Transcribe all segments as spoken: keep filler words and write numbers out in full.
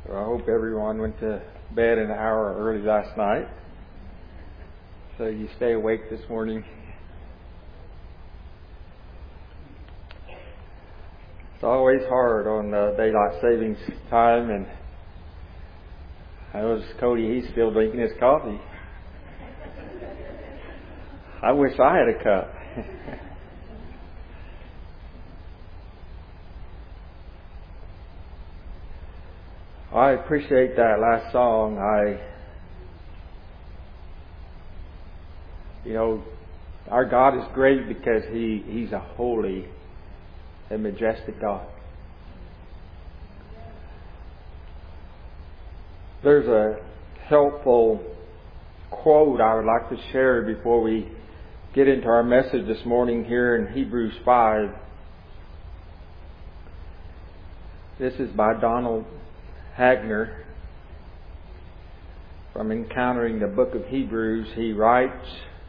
Well, I hope everyone went to bed an hour early last night, so you stay awake this morning. It's always hard on the daylight savings time, and I notice Cody, he's still drinking his coffee. I wish I had a cup. I appreciate that last song. I, you know, our God is great because He He's a holy and majestic God. There's a helpful quote I would like to share before we get into our message this morning here in Hebrews five. This is by Donald Hagner. From Encountering the Book of Hebrews, he writes,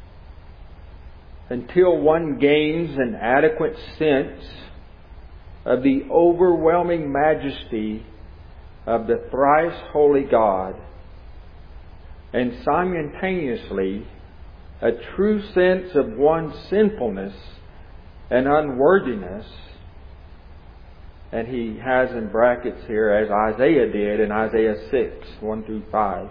"Until one gains an adequate sense of the overwhelming majesty of the thrice holy God, and simultaneously a true sense of one's sinfulness and unworthiness," and he has in brackets here, as Isaiah did in Isaiah six, one through five.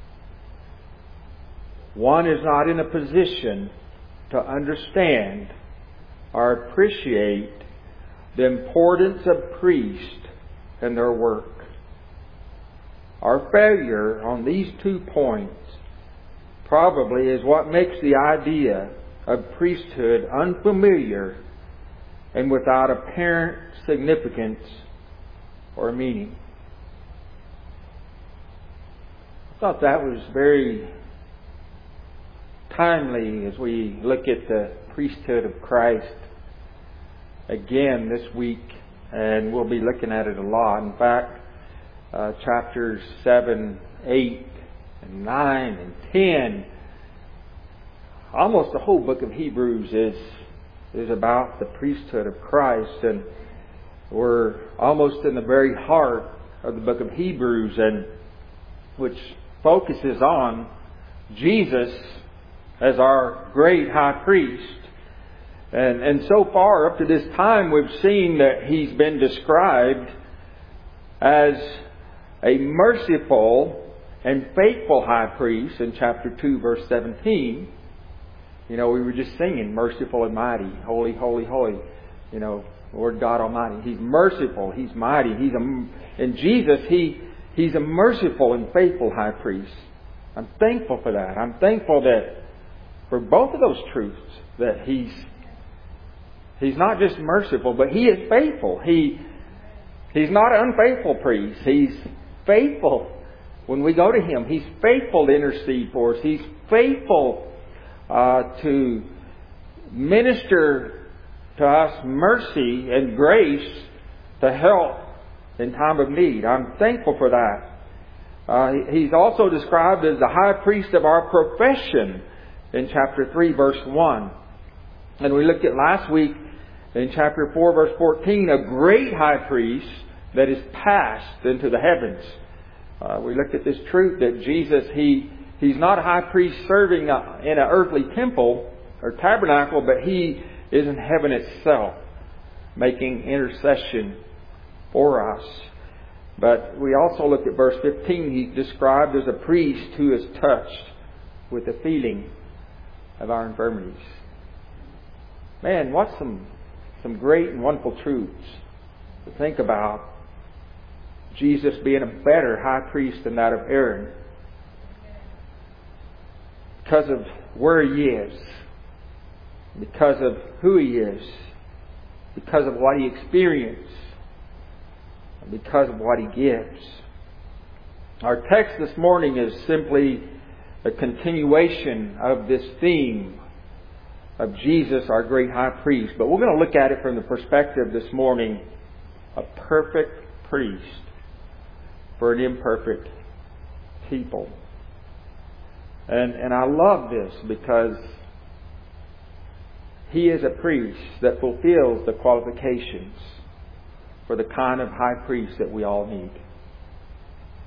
One is not in a position to understand or appreciate the importance of priests and their work. Our failure on these two points probably is what makes the idea of priesthood unfamiliar and without apparent significance or meaning. I thought that was very timely as we look at the priesthood of Christ again this week, and we'll be looking at it a lot. In fact, uh, chapters seven, eight, and nine, and ten, almost the whole book of Hebrews is is about the priesthood of Christ, and we're almost in the very heart of the book of Hebrews, and which focuses on Jesus as our great high priest. And, and so far up to this time, we've seen that He's been described as a merciful and faithful high priest in chapter two, verse seventeen. You know, we were just singing, merciful and mighty, holy, holy, holy. You know, Lord God Almighty. He's merciful. He's mighty. He's a, and Jesus, He He's a merciful and faithful high priest. I'm thankful for that. I'm thankful that for both of those truths, that He's He's not just merciful, but He is faithful. He He's not an unfaithful priest. He's faithful when we go to Him. He's faithful to intercede for us. He's faithful Uh, to minister to us mercy and grace to help in time of need. I'm thankful for that. Uh, he's also described as the high priest of our profession in chapter three, verse one. And we looked at last week in chapter four, verse fourteen, a great high priest that is passed into the heavens. Uh, we looked at this truth that Jesus, He He's not a high priest serving in an earthly temple or tabernacle, but He is in heaven itself, making intercession for us. But we also looked at verse fifteen. He's described as a priest who is touched with the feeling of our infirmities. Man, what's some, some great and wonderful truths to think about. Jesus being a better high priest than that of Aaron, because of where He is, because of who He is, because of what He experienced, and because of what He gives. Our text this morning is simply a continuation of this theme of Jesus, our great high priest. But we're going to look at it from the perspective this morning, a perfect priest for an imperfect people. And, and I love this because He is a priest that fulfills the qualifications for the kind of high priest that we all need.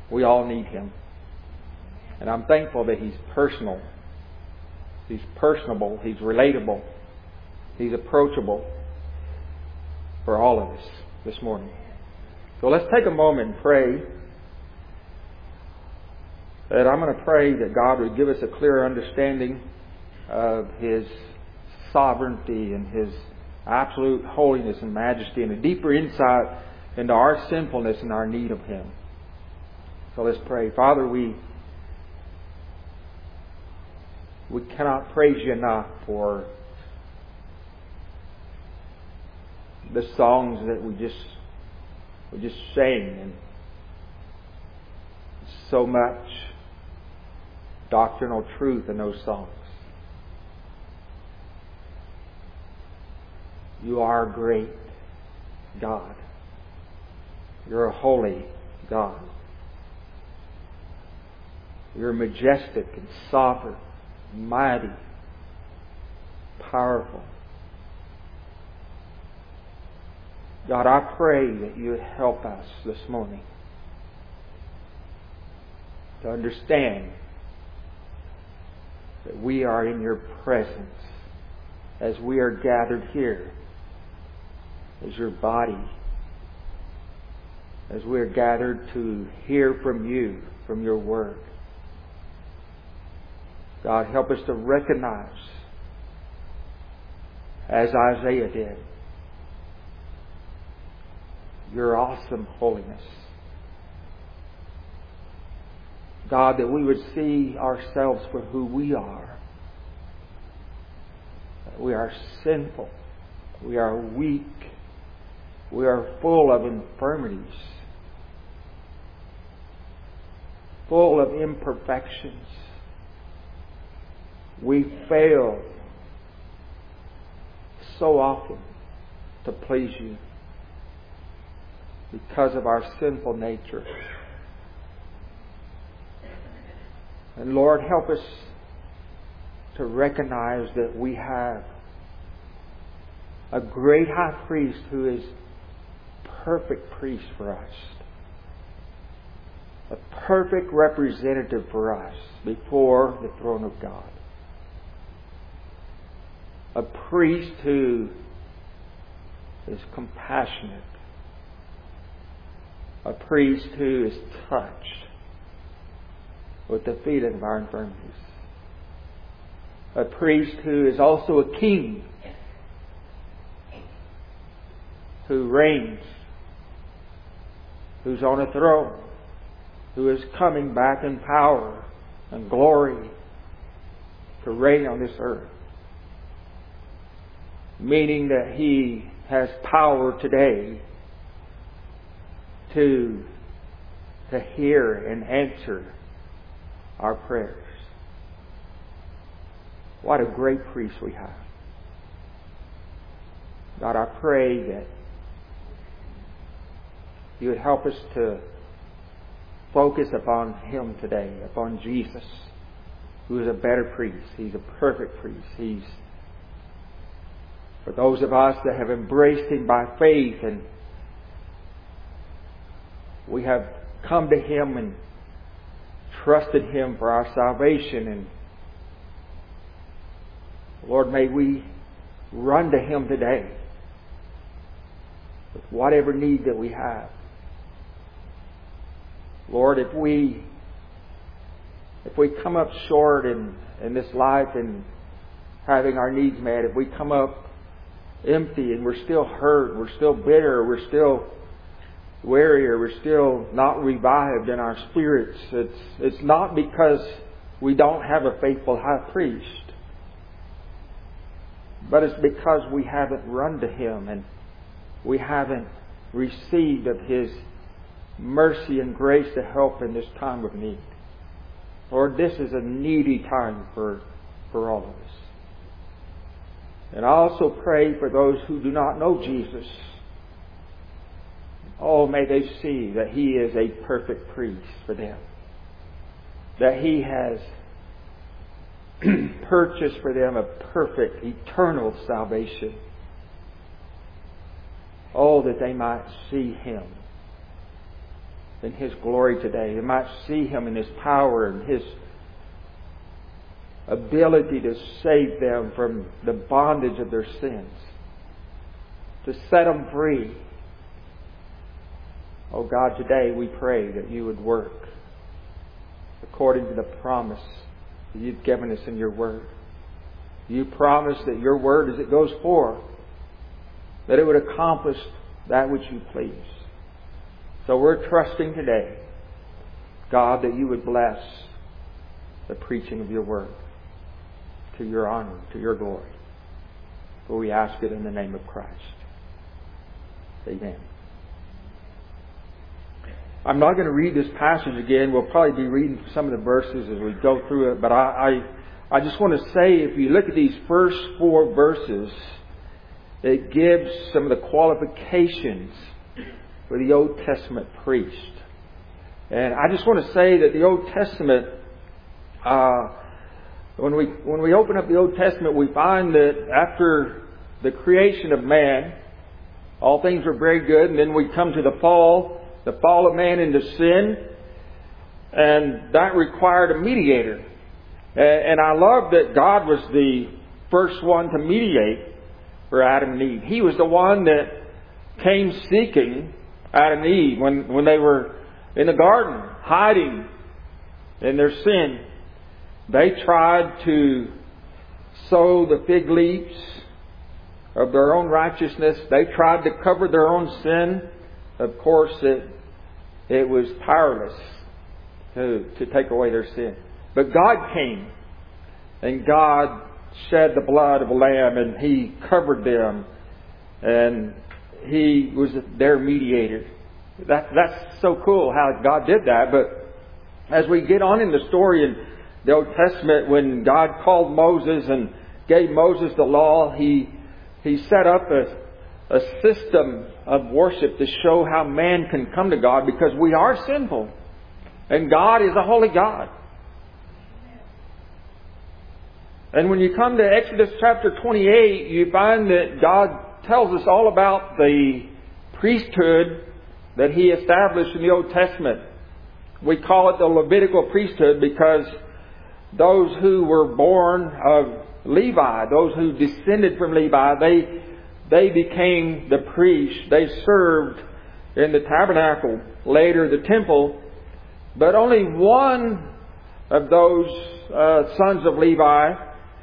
We all need Him. And I'm thankful that He's personal. He's personable. He's relatable. He's approachable for all of us this morning. So let's take a moment and pray. That I'm going to pray that God would give us a clear understanding of His sovereignty and His absolute holiness and majesty, and a deeper insight into our sinfulness and our need of Him. So let's pray. Father, we we cannot praise You enough for the songs that we just we just sang, and so much doctrinal truth in those songs. You are a great God. You're a holy God. You're majestic and sovereign, mighty, powerful. God, I pray that You would help us this morning to understand that we are in Your presence as we are gathered here as Your body, as we are gathered to hear from You, from Your Word. God, help us to recognize, as Isaiah did, Your awesome holiness. God, that we would see ourselves for who we are. That we are sinful. We are weak. We are full of infirmities. Full of imperfections. We fail so often to please You because of our sinful nature. And Lord, help us to recognize that we have a great high priest who is perfect priest for us. A perfect representative for us before the throne of God. A priest who is compassionate. A priest who is touched with the feeling of our infirmities. A priest who is also a king, who reigns, who's on a throne, who is coming back in power and glory to reign on this earth. Meaning that He has power today to, to hear and answer our prayers. What a great priest we have. God, I pray that You would help us to focus upon Him today, upon Jesus, who is a better priest. He's a perfect priest. He's, for those of us that have embraced Him by faith and we have come to Him and trusted Him for our salvation, and Lord, may we run to Him today with whatever need that we have. Lord, if we if we come up short in, in this life and having our needs met, if we come up empty and we're still hurt, we're still bitter, we're still weary, or we're still not revived in our spirits, it's it's not because we don't have a faithful high priest, but it's because we haven't run to Him and we haven't received of His mercy and grace to help in this time of need. Lord, this is a needy time for, for all of us. And I also pray for those who do not know Jesus. Oh, may they see that He is a perfect priest for them. That He has purchased for them a perfect, eternal salvation. Oh, that they might see Him in His glory today. They might see Him in His power and His ability to save them from the bondage of their sins, to set them free. Oh God, today we pray that You would work according to the promise that You've given us in Your Word. You promise that Your Word, as it goes forth, that it would accomplish that which You please. So we're trusting today, God, that You would bless the preaching of Your Word to Your honor, to Your glory. For we ask it in the name of Christ. Amen. I'm not going to read this passage again. We'll probably be reading some of the verses as we go through it. But I, I, I just want to say, if you look at these first four verses, it gives some of the qualifications for the Old Testament priest. And I just want to say that the Old Testament, uh, when we when we open up the Old Testament, we find that after the creation of man, all things were very good, and then we come to the fall, the fall of man into sin, and that required a mediator. And I love that God was the first one to mediate for Adam and Eve. He was the one that came seeking Adam and Eve when, when they were in the garden, hiding in their sin. They tried to sow the fig leaves of their own righteousness. They tried to cover their own sin. Of course, it, it was powerless to, to take away their sin. But God came, and God shed the blood of a lamb, and He covered them, and He was their mediator. That, that's so cool how God did that. But as we get on in the story in the Old Testament, when God called Moses and gave Moses the law, He He set up a, a system of worship to show how man can come to God, because we are sinful, and God is a holy God. And when you come to Exodus chapter twenty-eight, you find that God tells us all about the priesthood that He established in the Old Testament. We call it the Levitical priesthood because those who were born of Levi, those who descended from Levi, they they became the priests. They served in the tabernacle, later the temple. But only one of those uh, sons of Levi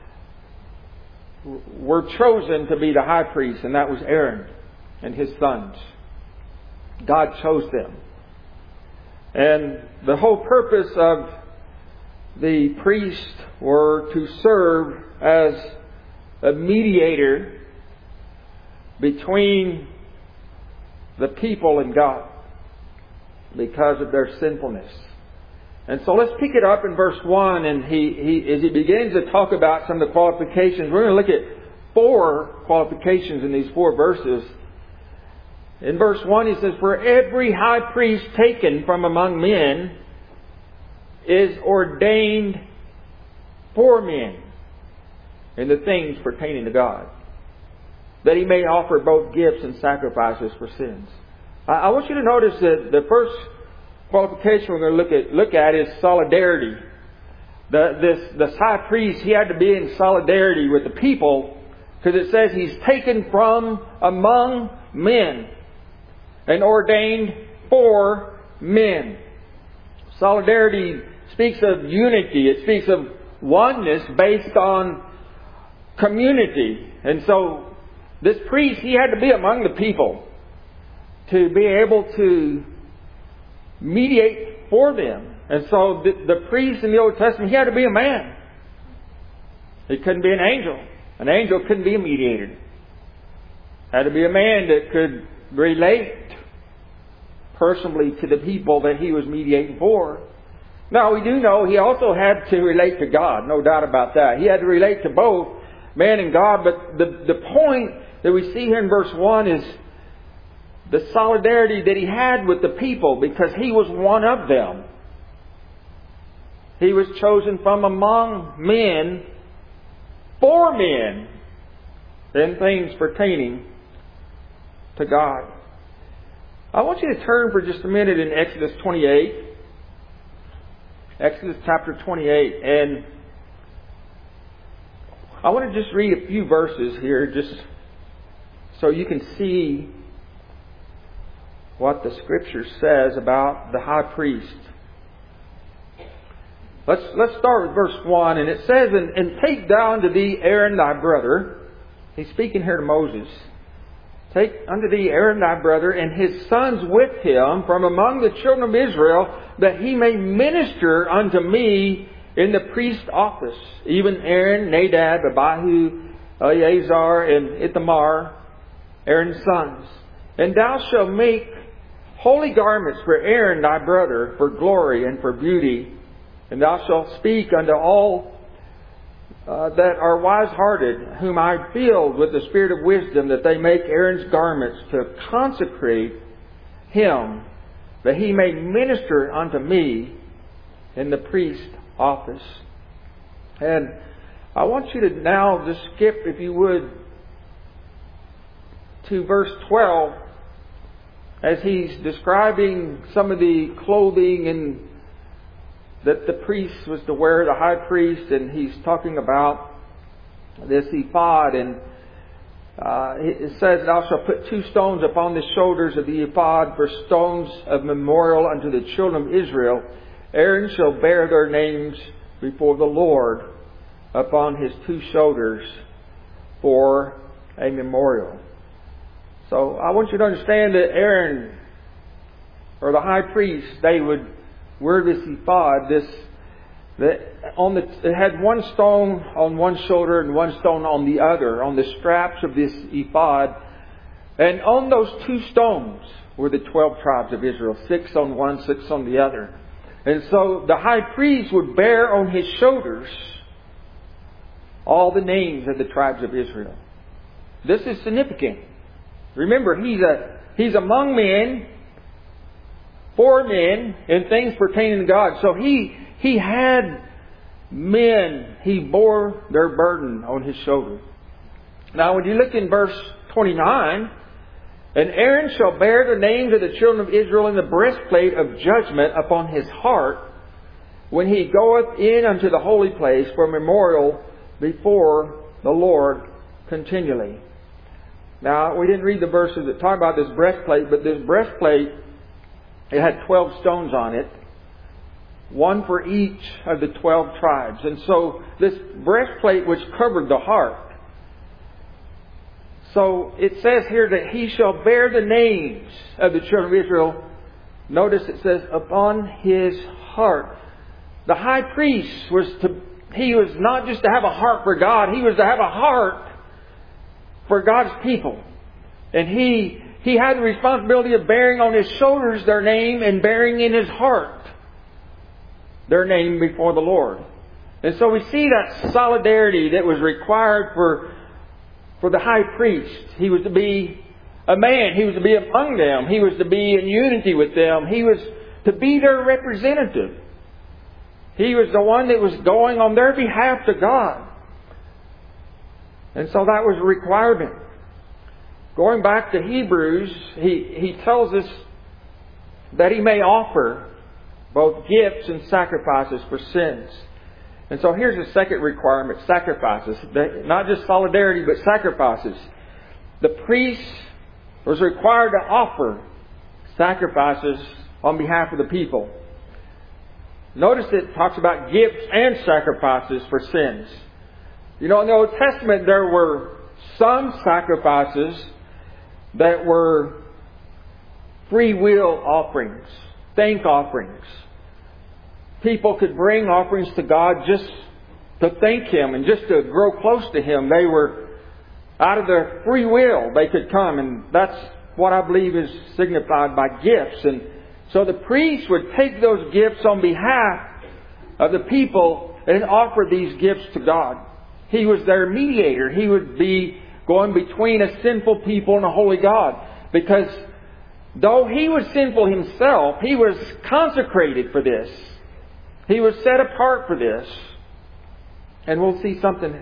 were chosen to be the high priest, and that was Aaron and his sons. God chose them. And the whole purpose of the priests were to serve as a mediator between the people and God because of their sinfulness. And so let's pick it up in verse one, and he, he as he begins to talk about some of the qualifications, we're going to look at four qualifications in these four verses. In verse one, he says, "For every high priest taken from among men is ordained for men in the things pertaining to God, that he may offer both gifts and sacrifices for sins." I, I want you to notice that the first qualification we're going to look at look at is solidarity. The, this this high priest, he had to be in solidarity with the people, because it says he's taken from among men and ordained for men. Solidarity speaks of unity. It speaks of oneness based on community. And so this priest, he had to be among the people to be able to mediate for them. And so the, the priest in the Old Testament, he had to be a man. He couldn't be an angel. An angel couldn't be a mediator. Had to be a man that could relate personally to the people that he was mediating for. Now, we do know he also had to relate to God, no doubt about that. He had to relate to both man and God, but the, the point that we see here in verse one is the solidarity that he had with the people, because he was one of them. He was chosen from among men for men in things pertaining to God. I want you to turn for just a minute in Exodus twenty-eight. Exodus chapter twenty-eight. And I want to just read a few verses here just so you can see what the Scripture says about the high priest. Let's let's start with verse one, and it says, and, and take thou unto thee Aaron thy brother. He's speaking here to Moses. Take unto thee Aaron thy brother, and his sons with him from among the children of Israel, that he may minister unto me in the priest office. Even Aaron, Nadab, Abihu, Eleazar, and Ithamar, Aaron's sons. And thou shalt make holy garments for Aaron thy brother, for glory and for beauty. And thou shalt speak unto all uh, that are wise-hearted, whom I filled with the spirit of wisdom, that they make Aaron's garments to consecrate him, that he may minister unto me in the priest office. And I want you to now just skip, if you would, to verse twelve, as he's describing some of the clothing and that the priest was to wear, the high priest, and he's talking about this ephod. And uh, it says, thou shalt put two stones upon the shoulders of the ephod for stones of memorial unto the children of Israel. Aaron shall bear their names before the Lord upon his two shoulders for a memorial. So I want you to understand that Aaron, or the high priest, they would wear this ephod. This that on the it had one stone on one shoulder and one stone on the other, on the straps of this ephod. And on those two stones were the twelve tribes of Israel, six on one, six on the other. And so the high priest would bear on his shoulders all the names of the tribes of Israel. This is significant. Remember, he's a he's among men, for men, in things pertaining to God. So he he had men. He bore their burden on his shoulder. Now, when you look in verse twenty-nine, and Aaron shall bear the names of the children of Israel in the breastplate of judgment upon his heart, when he goeth in unto the holy place for memorial before the Lord continually. Now, we didn't read the verses that talk about this breastplate, but this breastplate, it had twelve stones on it, one for each of the twelve tribes. And so this breastplate which covered the heart. So it says here that he shall bear the names of the children of Israel. Notice it says upon his heart. The high priest was to, he was not just to have a heart for God, he was to have a heart for God's people. And he he had the responsibility of bearing on his shoulders their name and bearing in his heart their name before the Lord. And so we see that solidarity that was required for for the high priest. He was to be a man. He was to be among them. He was to be in unity with them. He was to be their representative. He was the one that was going on their behalf to God. And so that was a requirement. Going back to Hebrews, he, he tells us that he may offer both gifts and sacrifices for sins. And so here's the second requirement, sacrifices. Not just solidarity, but sacrifices. The priest was required to offer sacrifices on behalf of the people. Notice it talks about gifts and sacrifices for sins. You know, in the Old Testament there were some sacrifices that were free will offerings, thank offerings. People could bring offerings to God just to thank Him and just to grow close to Him. They were out of their free will. They could come, and that's what I believe is signified by gifts. And so the priest would take those gifts on behalf of the people and offer these gifts to God. He was their mediator. He would be going between a sinful people and a holy God. Because though he was sinful himself, he was consecrated for this. He was set apart for this. And we'll see something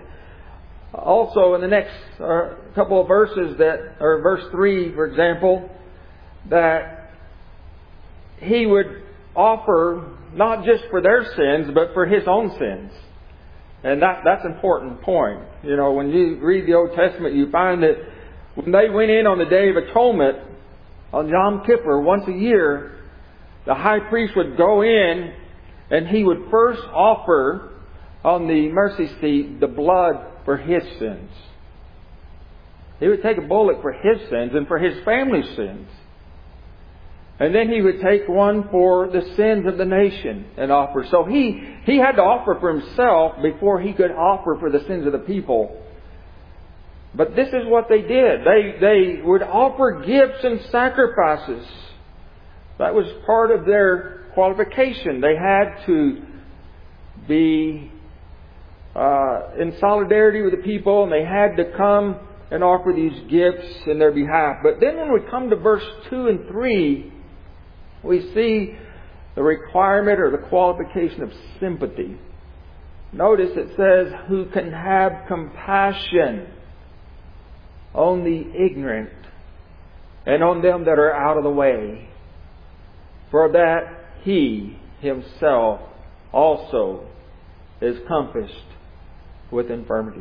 also in the next uh, couple of verses that, or verse three, for example, that he would offer not just for their sins, but for his own sins. And that, that's an important point. You know, when you read the Old Testament, you find that when they went in on the Day of Atonement, on Yom Kippur, once a year, the high priest would go in and he would first offer on the mercy seat the blood for his sins. He would take a bullock for his sins and for his family's sins. And then he would take one for the sins of the nation and offer. So he, he had to offer for himself before he could offer for the sins of the people. But this is what they did. They, they would offer gifts and sacrifices. That was part of their qualification. They had to be uh, in solidarity with the people, and they had to come and offer these gifts in their behalf. But then when we come to verse two and three, we see the requirement or the qualification of sympathy. Notice it says, who can have compassion on the ignorant and on them that are out of the way, for that he himself also is compassed with infirmity.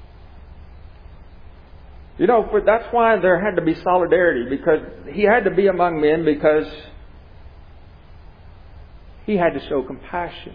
You know, for, that's why there had to be solidarity, because he had to be among men, because he had to show compassion.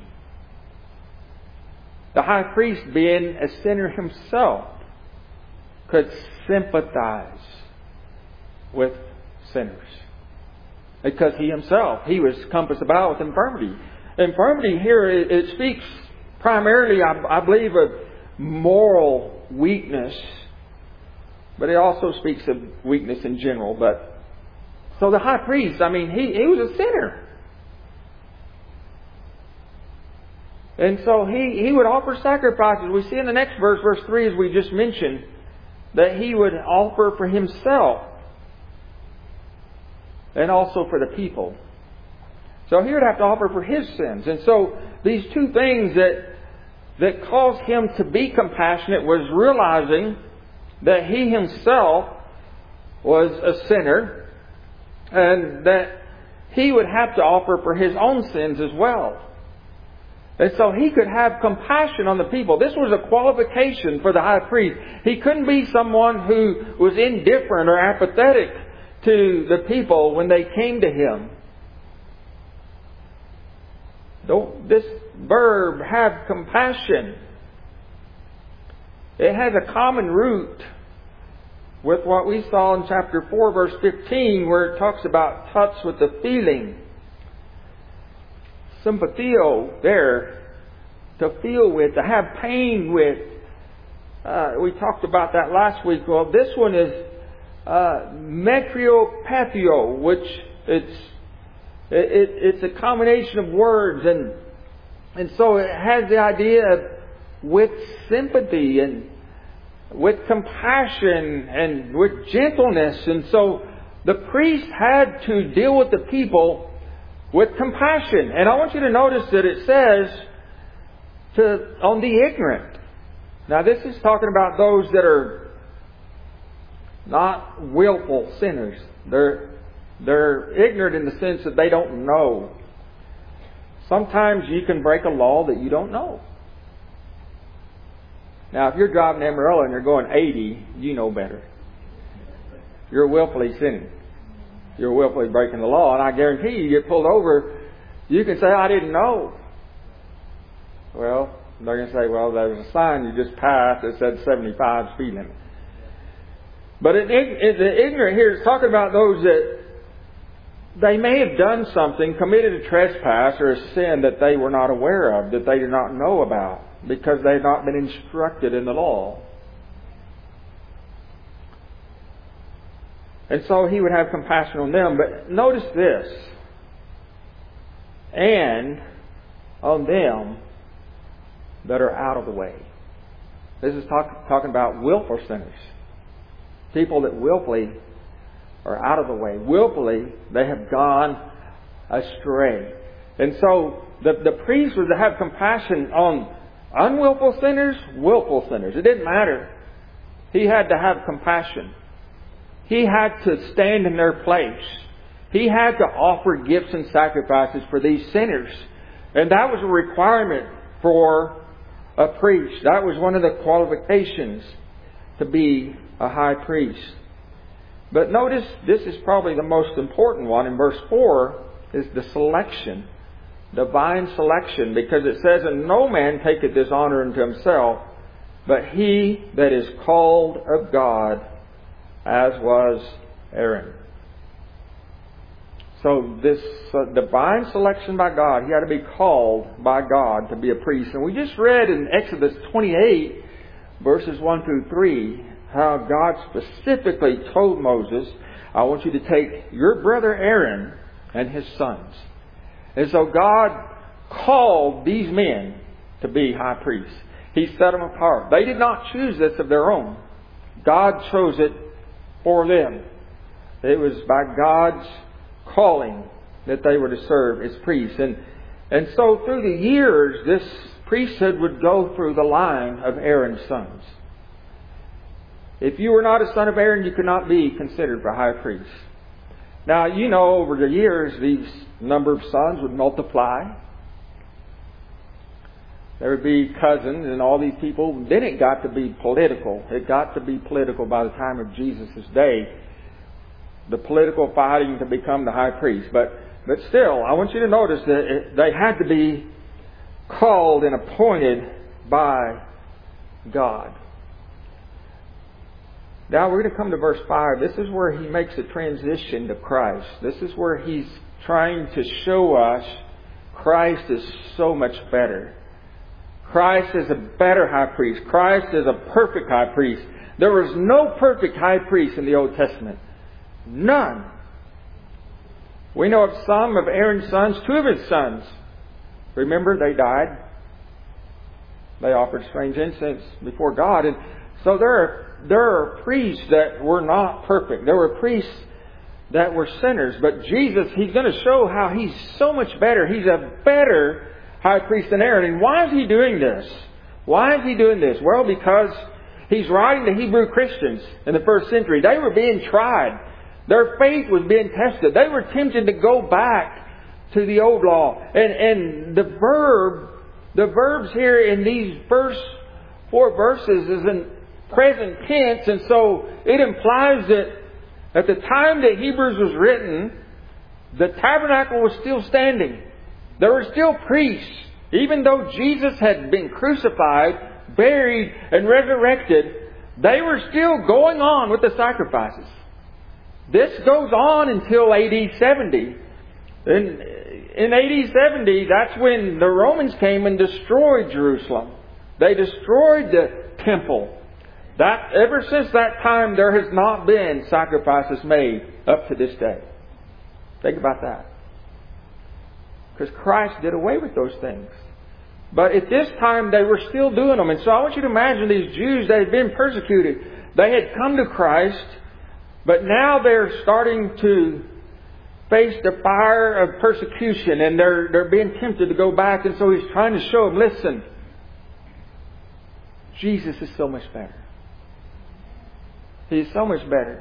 The high priest, being a sinner himself, could sympathize with sinners, because he himself, he was compassed about with infirmity. Infirmity here, it, it speaks primarily, I, I believe, of moral weakness, but it also speaks of weakness in general. But so the high priest, I mean, he, he was a sinner. And so he, he would offer sacrifices. We see in the next verse, verse three, as we just mentioned, that he would offer for himself and also for the people. So he would have to offer for his sins. And so these two things that that caused him to be compassionate was realizing that he himself was a sinner, and that he would have to offer for his own sins as well. And so he could have compassion on the people. This was a qualification for the high priest. He couldn't be someone who was indifferent or apathetic to the people when they came to him. This verb, have compassion, it has a common root with what we saw in chapter four, verse fifteen, where it talks about touch with the feeling. Sympathio there, to feel with, to have pain with. Uh, we talked about that last week. Well, this one is uh, metriopathio, which it's it, it, it's a combination of words, and and so it has the idea of with sympathy and with compassion and with gentleness. And so the priest had to deal with the people with compassion. And I want you to notice that it says to on the ignorant. Now this is talking about those that are not willful sinners. They're they're ignorant in the sense that they don't know. Sometimes you can break a law that you don't know. Now, if you're driving Amarillo and you're going eighty, you know better. You're willfully sinning. You're willfully breaking the law. And I guarantee you, you get pulled over, you can say, I didn't know. Well, they're going to say, well, there was a sign you just passed that said seventy-five speed limit. But in, in, the ignorant here is talking about those that they may have done something, committed a trespass or a sin that they were not aware of, that they did not know about, because they had not been instructed in the law. And so he would have compassion on them. But notice this. And on them that are out of the way. This is talk, talking about willful sinners. People that willfully are out of the way. Willfully, they have gone astray. And so the, the priest was to have compassion on unwillful sinners, willful sinners. It didn't matter. He had to have compassion. He had to stand in their place. He had to offer gifts and sacrifices for these sinners. And that was a requirement for a priest. That was one of the qualifications to be a high priest. But notice, this is probably the most important one. In verse four is the selection. Divine selection. Because it says, "And no man taketh this honor unto himself, but he that is called of God, as was Aaron." So this uh, divine selection by God, he had to be called by God to be a priest. And we just read in Exodus twenty-eight, verses one through three, how God specifically told Moses, "I want you to take your brother Aaron and his sons." And so God called these men to be high priests. He set them apart. They did not choose this of their own. God chose it for them. It was by God's calling that they were to serve as priests. And, and so through the years, this priesthood would go through the line of Aaron's sons. If you were not a son of Aaron, you could not be considered for high priest. Now, you know, over the years, these number of sons would multiply. There would be cousins and all these people. Then it got to be political. It got to be political by the time of Jesus' day. The political fighting to become the high priest. But but still, I want you to notice that it, they had to be called and appointed by God. Now we're going to come to verse five. This is where he makes a transition to Christ. This is where he's trying to show us Christ is so much better. Christ is a better high priest. Christ is a perfect high priest. There was no perfect high priest in the Old Testament. None. We know of some of Aaron's sons, two of his sons. Remember, they died. They offered strange incense before God. And so there are, there are priests that were not perfect. There were priests that were sinners. But Jesus, He's going to show how He's so much better. He's a better high priest than Aaron. And why is He doing this? Why is He doing this? Well, because He's writing to Hebrew Christians in the first century. They were being tried. Their faith was being tested. They were tempted to go back to the old law. And, and the verb, the verbs here in these first four verses is in present tense. And so it implies that at the time that Hebrews was written, the tabernacle was still standing. There were still priests. Even though Jesus had been crucified, buried, and resurrected, they were still going on with the sacrifices. This goes on until A D seventy. In, in A D seventy, that's when the Romans came and destroyed Jerusalem. They destroyed the temple. That ever since that time, there has not been sacrifices made up to this day. Think about that. Because Christ did away with those things. But at this time, they were still doing them. And so I want you to imagine these Jews that had been persecuted. They had come to Christ, but now they're starting to face the fire of persecution, and they're, they're being tempted to go back. And so He's trying to show them, listen, Jesus is so much better. He's so much better.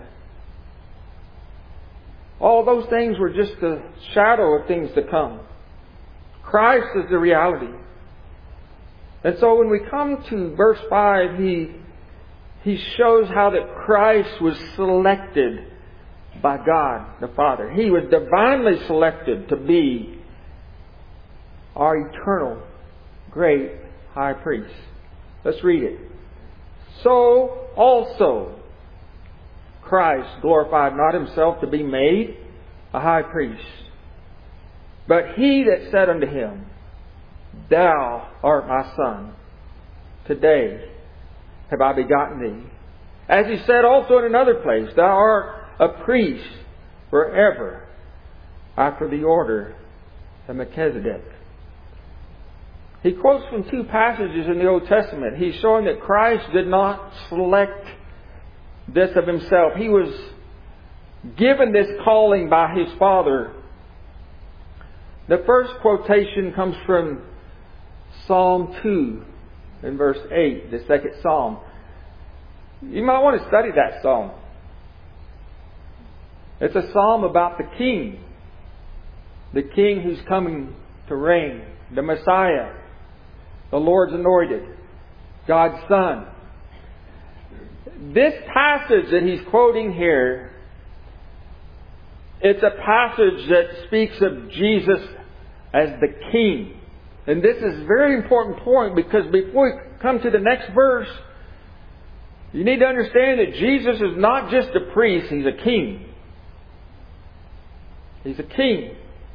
All those things were just the shadow of things to come. Christ is the reality. And so when we come to verse five, he, he shows how that Christ was selected by God the Father. He was divinely selected to be our eternal great high priest. Let's read it. So also Christ glorified not Himself to be made a high priest, but He that said unto Him, Thou art my Son, today have I begotten thee. As He said also in another place, Thou art a priest forever after the order of Melchizedek. He quotes from two passages in the Old Testament. He's showing that Christ did not select this of Himself. He was given this calling by His Father. The first quotation comes from Psalm two in verse eight, the second Psalm. You might want to study that Psalm. It's a psalm about the King. The King who's coming to reign. The Messiah. The Lord's anointed. God's Son. This passage that he's quoting here, it's a passage that speaks of Jesus as the King. And this is a very important point, because before we come to the next verse, you need to understand that Jesus is not just a priest, He's a King. He's a King.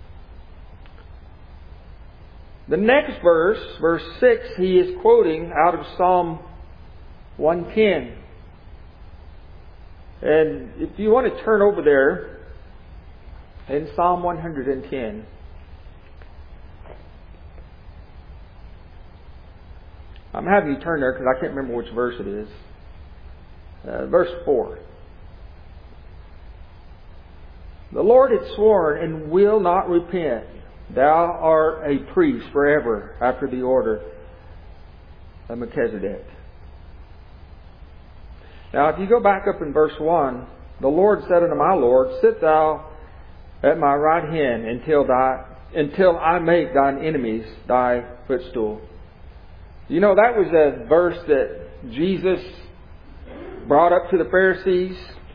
The next verse, verse six, he is quoting out of Psalm one ten. And if you want to turn over there in Psalm one ten. I'm having you turn there because I can't remember which verse it is. Uh, verse four. The Lord had sworn and will not repent. Thou art a priest forever after the order of Melchizedek. Now if you go back up in verse one, the Lord said unto my Lord, Sit thou at my right hand until thy, until I make thine enemies thy footstool. You know, that was a verse that Jesus brought up to the Pharisees.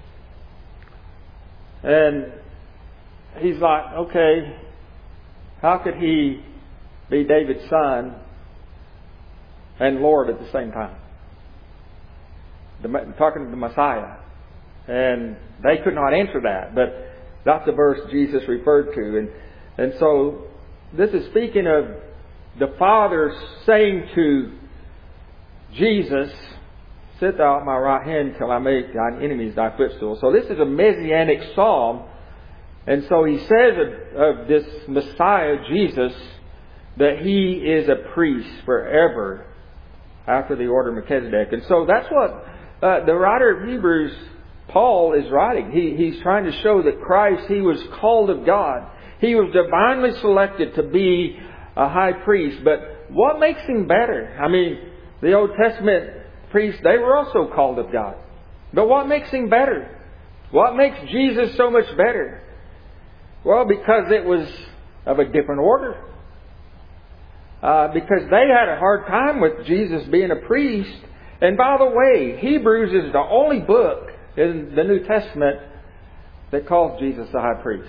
And he's like, okay, how could he be David's son and Lord at the same time? The, talking to the Messiah. And they could not answer that. But that's the verse Jesus referred to. And, and so this is speaking of the Father saying to Jesus, Sit thou at my right hand till I make thine enemies thy footstool. So this is a messianic psalm. And so he says of, of this Messiah, Jesus, that he is a priest forever after the order of Melchizedek. And so that's what uh, the writer of Hebrews, Paul, is writing. He, he's trying to show that Christ, he was called of God. He was divinely selected to be a high priest. But what makes him better? I mean, the Old Testament priests, they were also called of God. But what makes him better? What makes Jesus so much better? Well, because it was of a different order. Uh, because they had a hard time with Jesus being a priest. And by the way, Hebrews is the only book in the New Testament that calls Jesus the high priest.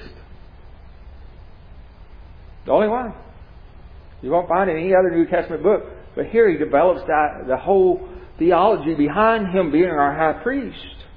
The only one. You won't find it in any other New Testament book. But here he develops that, the whole theology behind him being our high priest.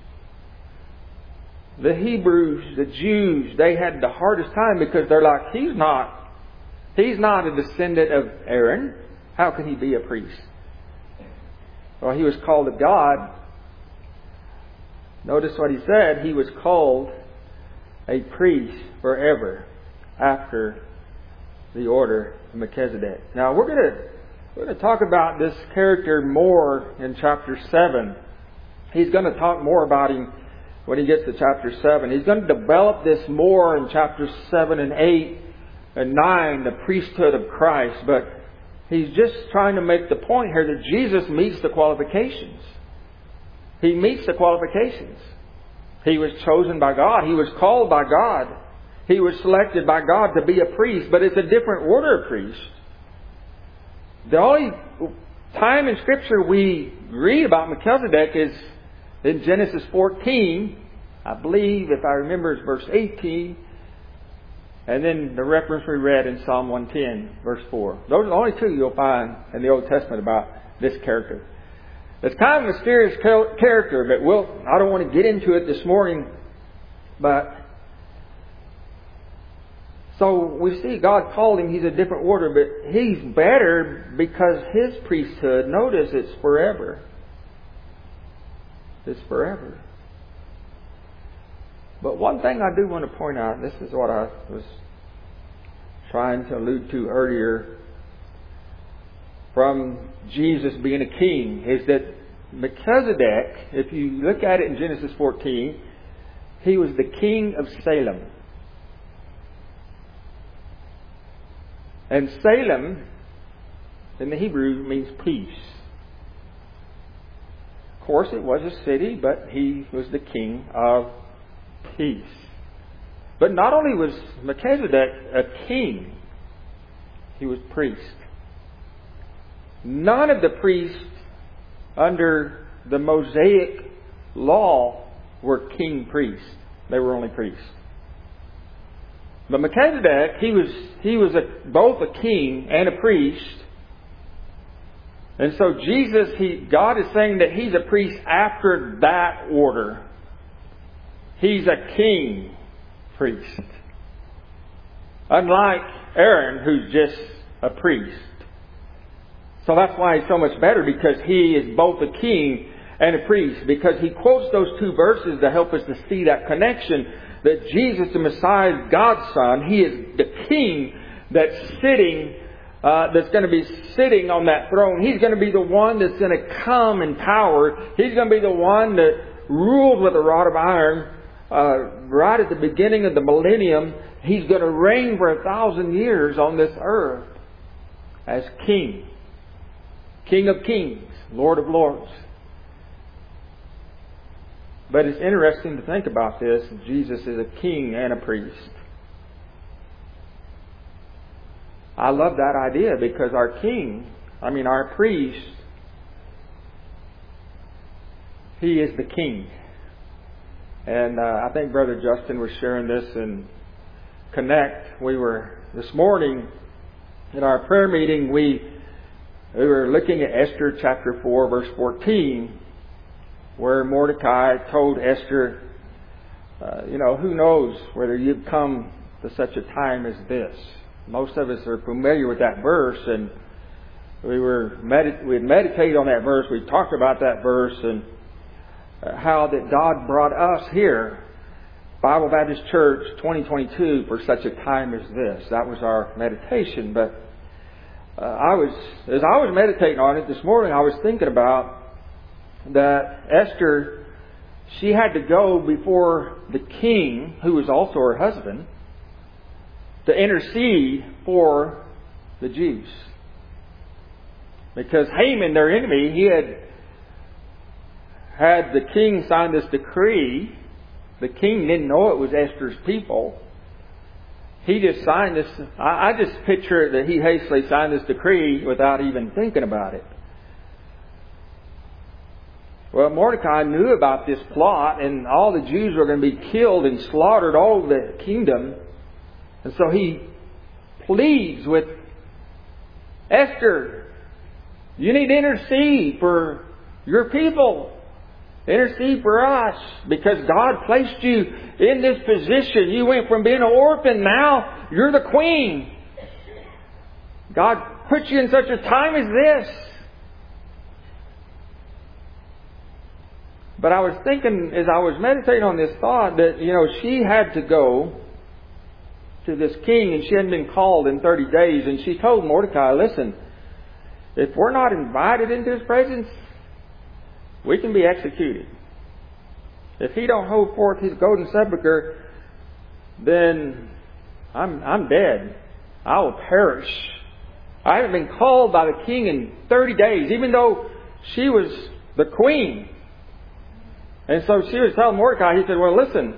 The Hebrews, the Jews, they had the hardest time because they're like, he's not, he's not a descendant of Aaron. How can he be a priest? Well, he was called of God. Notice what he said. He was called a priest forever after the order of Melchizedek. Now we're going to we're going to talk about this character more in chapter seven. He's going to talk more about him when he gets to chapter seven. He's going to develop this more in chapters seven and eight and nine, the priesthood of Christ. But he's just trying to make the point here that Jesus meets the qualifications. He meets the qualifications. He was chosen by God. He was called by God. He was selected by God to be a priest, but it's a different order of priest. The only time in Scripture we read about Melchizedek is in Genesis fourteen. I believe, if I remember, it's verse eighteen. And then the reference we read in Psalm one ten, verse four. Those are the only two you'll find in the Old Testament about this character. It's kind of a mysterious character, but we'll, I don't want to get into it this morning. But so we see God called him. He's a different order, but he's better because his priesthood, notice, it's forever. It's forever. But one thing I do want to point out, and this is what I was trying to allude to earlier, from Jesus being a king, is that Melchizedek, if you look at it in Genesis fourteen, he was the king of Salem. And Salem, in the Hebrew, means peace. Of course, it was a city, but he was the king of peace. But not only was Melchizedek a king, he was priest. None of the priests under the Mosaic law were king priests. They were only priests. But Melchizedek, he was he was a, both a king and a priest. And so Jesus, he God is saying that he's a priest after that order. He's a king priest. Unlike Aaron, who's just a priest. So that's why he's so much better, because he is both a king and a priest. Because he quotes those two verses to help us to see that connection, that Jesus, the Messiah, is God's Son. He is the king that's sitting, uh, that's going to be sitting on that throne. He's going to be the one that's going to come in power. He's going to be the one that ruled with a rod of iron uh, right at the beginning of the millennium. He's going to reign for a thousand years on this earth as king. King of kings, Lord of lords. But it's interesting to think about this. Jesus is a king and a priest. I love that idea, because our king, I mean our priest, he is the king. And uh, I think Brother Justin was sharing this in Connect. We were, this morning, in our prayer meeting, we, we were looking at Esther chapter four, verse fourteen, where Mordecai told Esther, uh, you know, who knows whether you've come to such a time as this. Most of us are familiar with that verse, and we were medit- we meditated on that verse. We talked about that verse and uh, how that God brought us here, Bible Baptist Church twenty twenty-two, for such a time as this. That was our meditation. But uh, I was, as I was meditating on it this morning, I was thinking about that Esther, she had to go before the king, who was also her husband, to intercede for the Jews. Because Haman, their enemy, he had had the king sign this decree. The king didn't know it was Esther's people. He just signed this. I, I just picture that he hastily signed this decree without even thinking about it. Well, Mordecai knew about this plot, and all the Jews were going to be killed and slaughtered all over the kingdom. And so he pleads with Esther, you need to intercede for your people. Intercede for us, because God placed you in this position. You went from being an orphan, now you're the queen. God put you in such a time as this. But I was thinking, as I was meditating on this thought, that, you know, she had to go to this king, and she hadn't been called in thirty days. And she told Mordecai, listen, if we're not invited into his presence, we can be executed. If he don't hold forth his golden sepulchre, then I'm, I'm dead. I will perish. I haven't been called by the king in thirty days, even though she was the queen. And so she was telling Mordecai, he said, well, listen,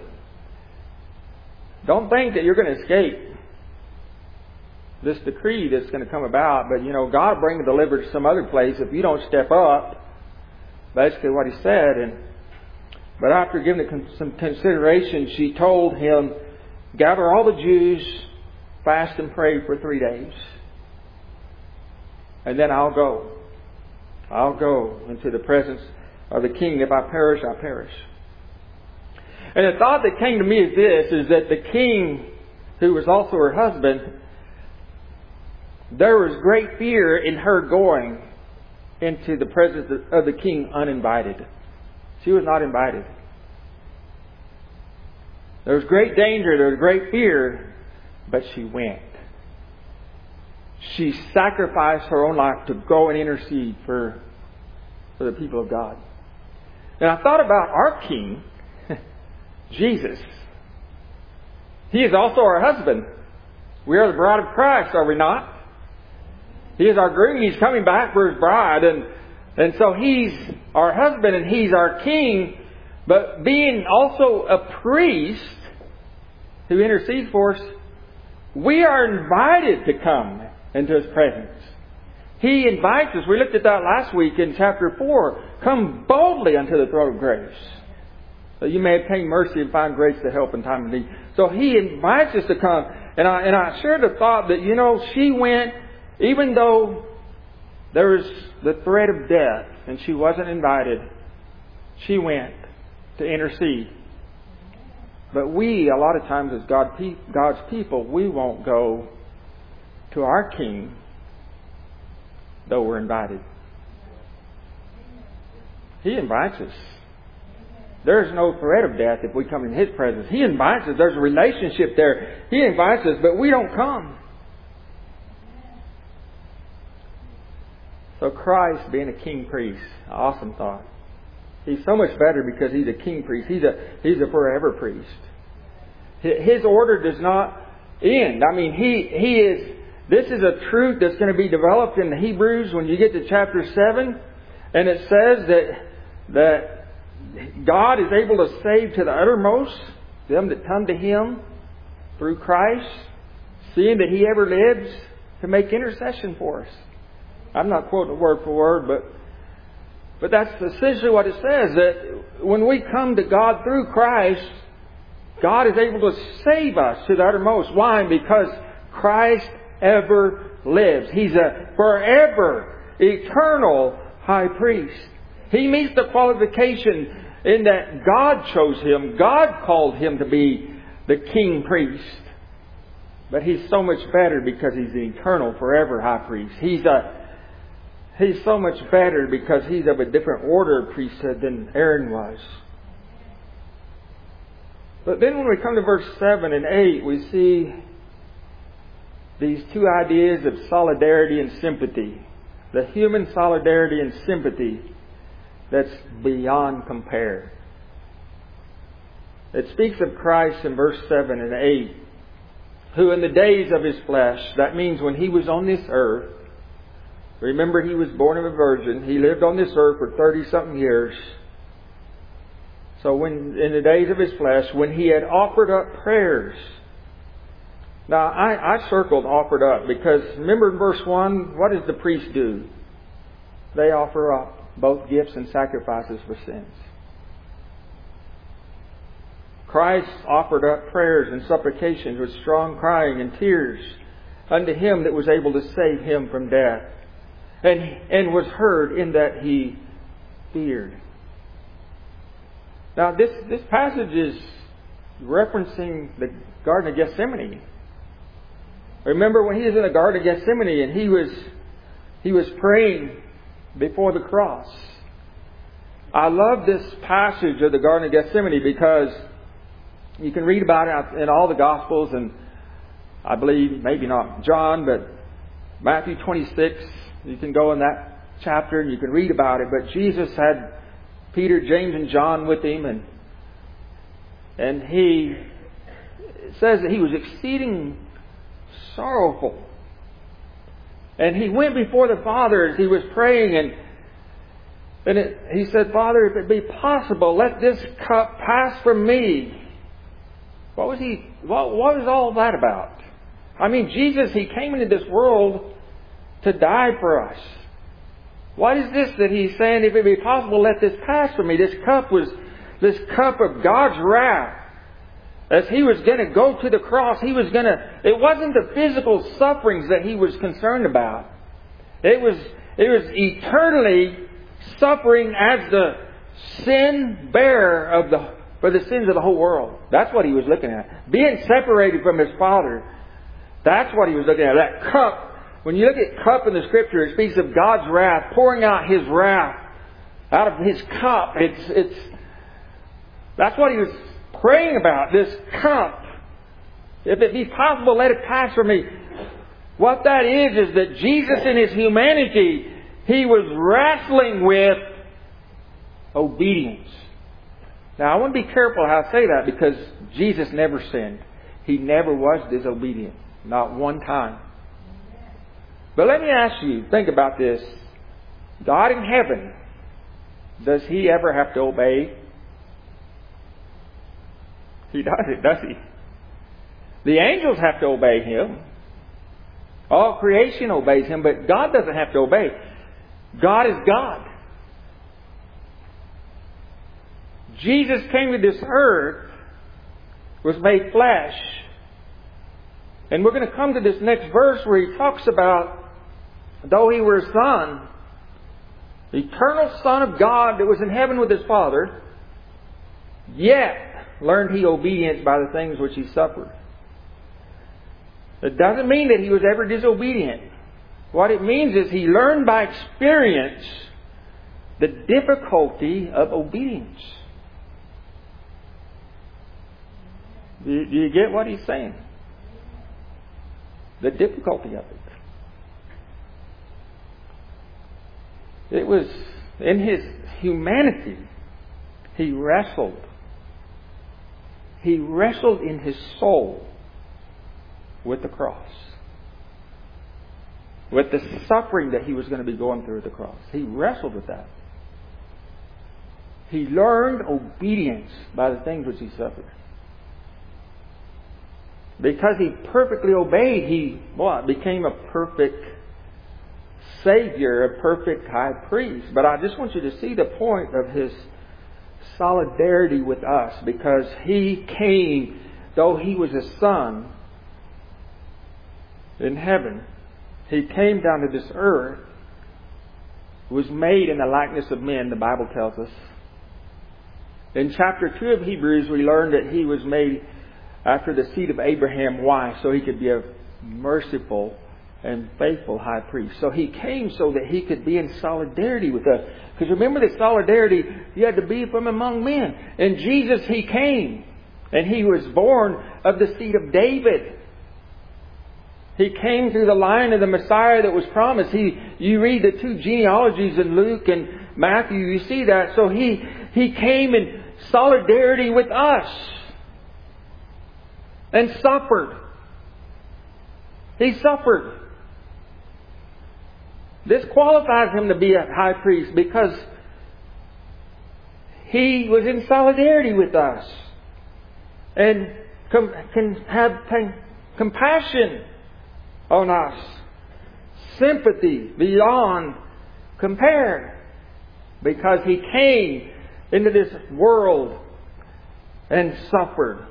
don't think that you're going to escape this decree that's going to come about. But, you know, God will bring the deliverance to some other place if you don't step up. Basically what he said. And But after giving it some consideration, she told him, gather all the Jews, fast and pray for three days. And then I'll go. I'll go into the presence of the king. If I perish, I perish. And the thought that came to me is this, is that the king, who was also her husband, there was great fear in her going into the presence of the king uninvited. She was not invited. There was great danger, there was great fear, but she went. She sacrificed her own life to go and intercede for, for the people of God. And I thought about our king, Jesus. He is also our husband. We are the bride of Christ, are we not? He is our groom. He's coming back for his bride. And, and so he's our husband and he's our king. But being also a priest, who intercedes for us, we are invited to come into His presence. He invites us. We looked at that last week in chapter four. Come boldly unto the throne of grace, so you may obtain mercy and find grace to help in time of need. So He invites us to come. And I, and I shared the thought that, you know, she went, even though there was the threat of death and she wasn't invited, she went to intercede. But we, a lot of times as God, God's people, we won't go to our King, though we're invited. He invites us. There's no threat of death if we come in His presence. He invites us. There's a relationship there. He invites us, but we don't come. So Christ being a king priest, awesome thought. He's so much better because He's a king priest. He's a He's a forever priest. His order does not end. I mean, He He is. This is a truth that's going to be developed in the Hebrews when you get to chapter seven, and it says that that God is able to save to the uttermost them that come to Him through Christ, seeing that He ever lives to make intercession for us. I'm not quoting it word for word, but but that's essentially what it says, that when we come to God through Christ, God is able to save us to the uttermost. Why? Because Christ ever lives. He's a forever, eternal high priest. He meets the qualification in that God chose Him. God called Him to be the king priest. But He's so much better because He's the eternal, forever high priest. He's a He's so much better because He's of a different order of priesthood than Aaron was. But then when we come to verse seven and eight, we see these two ideas of solidarity and sympathy. The human solidarity and sympathy that's beyond compare. It speaks of Christ in verse seven and eight, who in the days of His flesh, that means when He was on this earth, remember He was born of a virgin, He lived on this earth for thirty-something years. So when in the days of His flesh, when He had offered up prayers. Now I, I circled offered up because remember in verse one, what does the priest do? They offer up both gifts and sacrifices for sins. Christ offered up prayers and supplications with strong crying and tears unto Him that was able to save Him from death, and, and was heard in that He feared. Now this, this passage is referencing the Garden of Gethsemane. Remember when He was in the Garden of Gethsemane and He was He was praying before the cross. I love this passage of the Garden of Gethsemane because you can read about it in all the Gospels, and I believe maybe not John, but Matthew twenty-six. You can go in that chapter and you can read about it. But Jesus had Peter, James, and John with Him, and and He it says that He was exceeding sorrowful. And He went before the Father as He was praying, and and it, He said, Father, if it be possible, let this cup pass from me. What was He? What, what was all that about? I mean, Jesus, He came into this world to die for us. What is this that He's saying, if it be possible, let this pass from me? This cup was this cup of God's wrath. As He was going to go to the cross, He was going to... It wasn't the physical sufferings that He was concerned about. It was, it was eternally suffering as the sin bearer of the, for the sins of the whole world. That's what He was looking at. Being separated from His Father. That's what He was looking at. That cup. When you look at cup in the Scripture, it speaks of God's wrath, pouring out His wrath out of His cup. It's, it's, that's what He was praying about, this cup. If it be possible, let it pass from me. What that is, is that Jesus in His humanity, He was wrestling with obedience. Now, I want to be careful how I say that because Jesus never sinned. He never was disobedient. Not one time. But let me ask you, think about this. God in heaven, does He ever have to obey? He does it, does He? The angels have to obey Him. All creation obeys Him, but God doesn't have to obey. God is God. Jesus came to this earth, was made flesh. And we're going to come to this next verse where He talks about, though He were a Son, the eternal Son of God that was in heaven with His Father, yet learned He obedience by the things which He suffered. It doesn't mean that He was ever disobedient. What it means is He learned by experience the difficulty of obedience. Do you, do you get what He's saying? The difficulty of it. It was in His humanity, He wrestled. He wrestled in His soul with the cross. With the suffering that He was going to be going through at the cross. He wrestled with that. He learned obedience by the things which He suffered. Because He perfectly obeyed, He what? Became a perfect Savior, a perfect high priest. But I just want you to see the point of His solidarity with us, because He came, though He was a Son in heaven, He came down to this earth, was made in the likeness of men, the Bible tells us. In chapter two of Hebrews, we learned that He was made after the seed of Abraham. Why? So He could be a merciful and faithful high priest. So He came so that He could be in solidarity with us. Because remember that solidarity, you had to be from among men. And Jesus, He came. And He was born of the seed of David. He came through the line of the Messiah that was promised. He, you read the two genealogies in Luke and Matthew, you see that. So He, he came in solidarity with us. And suffered. He suffered. This qualifies Him to be a high priest because He was in solidarity with us. And com- can have com- compassion on us. Sympathy beyond compare. Because He came into this world and suffered.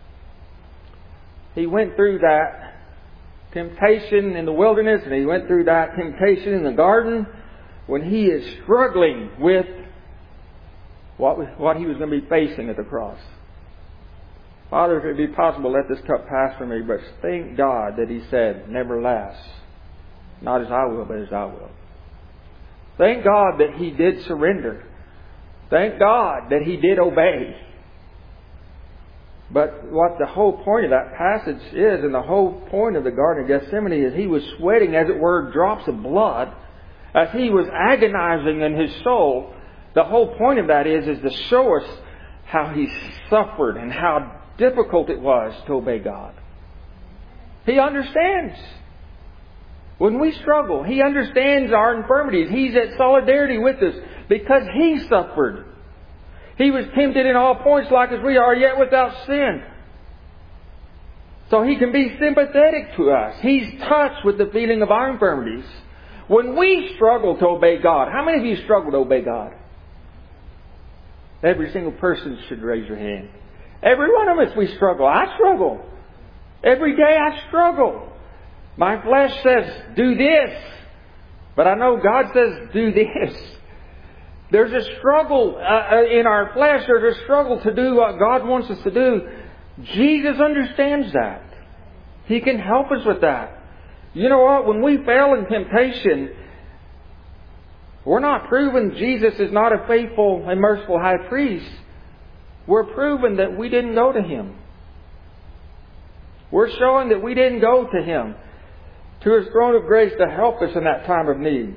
He went through that temptation in the wilderness, and He went through that temptation in the garden when He is struggling with what, was, what He was going to be facing at the cross. Father, if it be possible, let this cup pass from me, but thank God that He said, nevertheless, not as I will, but as Thou wilt. Thank God that He did surrender. Thank God that He did obey. But what the whole point of that passage is, and the whole point of the Garden of Gethsemane, is He was sweating, as it were, drops of blood, as He was agonizing in His soul. The whole point of that is, is to show us how He suffered and how difficult it was to obey God. He understands. When we struggle, He understands our infirmities. He's at solidarity with us because He suffered. He was tempted in all points like as we are, yet without sin. So He can be sympathetic to us. He's touched with the feeling of our infirmities. When we struggle to obey God, how many of you struggle to obey God? Every single person should raise your hand. Every one of us, we struggle. I struggle. Every day I struggle. My flesh says, do this. But I know God says, do this. There's a struggle uh, in our flesh. There's a struggle to do what God wants us to do. Jesus understands that. He can help us with that. You know what? When we fail in temptation, we're not proving Jesus is not a faithful and merciful high priest. We're proving that we didn't go to Him. We're showing that we didn't go to Him, to His throne of grace to help us in that time of need.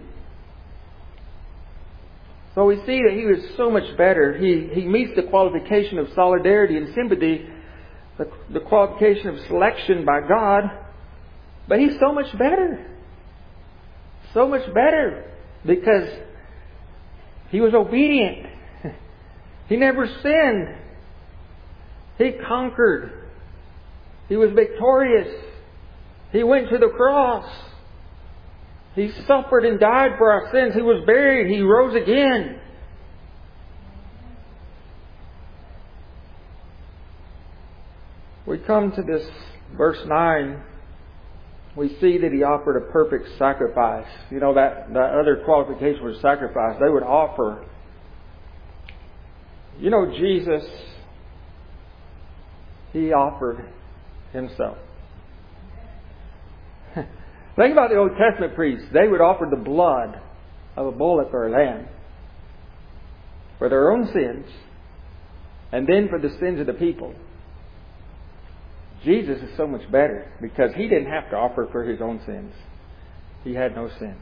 So we see that He was so much better. He, he meets the qualification of solidarity and sympathy, the, the qualification of selection by God. But He's so much better. So much better. Because He was obedient. He never sinned. He conquered. He was victorious. He went to the cross. He suffered and died for our sins. He was buried. He rose again. We come to this verse nine. We see that He offered a perfect sacrifice. You know, that, that other qualification for sacrifice. They would offer. You know, Jesus, He offered Himself. Think about the Old Testament priests. They would offer the blood of a bullock or a lamb for their own sins and then for the sins of the people. Jesus is so much better because He didn't have to offer for His own sins. He had no sin.